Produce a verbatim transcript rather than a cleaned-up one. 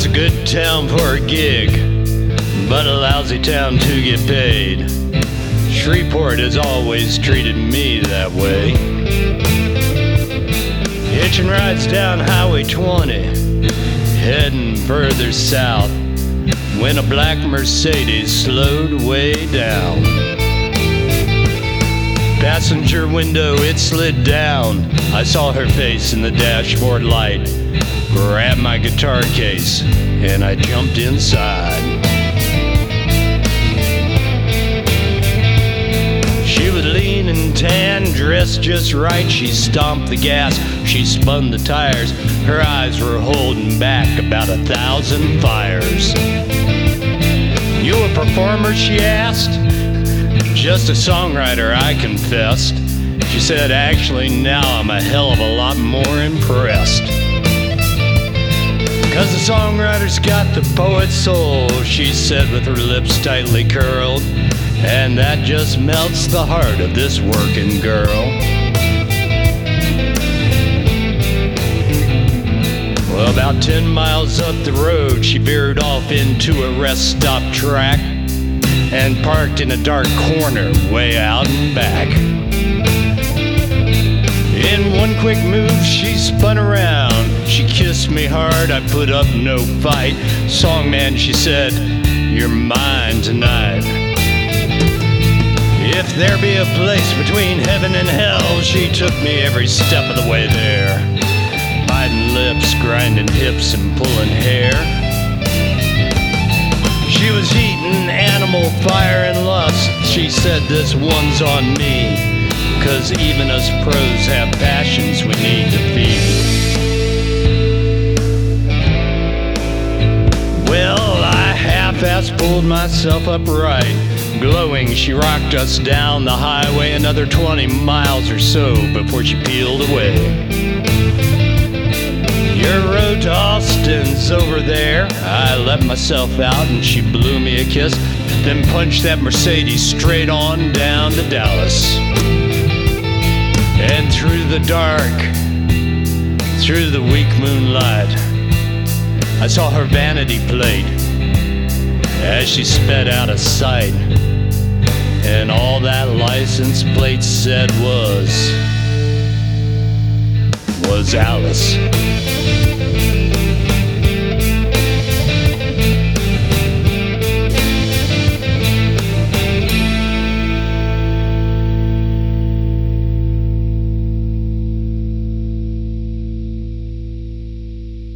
a good town for a gig, but a lousy town to get paid. Shreveport has always treated me that way. Hitching rides down Highway twenty, heading further south, when a black Mercedes slowed way down. Passenger window, it slid down. I saw her face in the dashboard light. Grabbed my guitar case and I jumped inside. She was lean and tan, dressed just right. She stomped the gas, she spun the tires. Her eyes were holding back about a thousand fires. You a performer, she asked. Just a songwriter, I confessed. She said, actually, now I'm a hell of a lot more impressed. Cause the songwriter's got the poet's soul, she said with her lips tightly curled. And that just melts the heart of this working girl. Well, about ten miles up the road, she veered off into a rest stop track and parked in a dark corner way out and back. In one quick move, she spun around. She kissed me hard, I put up no fight. Songman, she said, you're mine tonight. If there be a place between heaven and hell, she took me every step of the way there. Biting lips, grinding hips, and pulling hair. She was eating animal fire and lust. She said, this one's on me, cause even us pros have passions we need to feed. Well, I half-ass pulled myself upright. Glowing, she rocked us down the highway another twenty miles or so before she peeled away. Your road to Austin's over there. I let myself out and she blew me a kiss, then punched that Mercedes straight on down to Dallas. And through the dark, through the weak moonlight, I saw her vanity plate as she sped out of sight. And all that license plate said was, was Alice.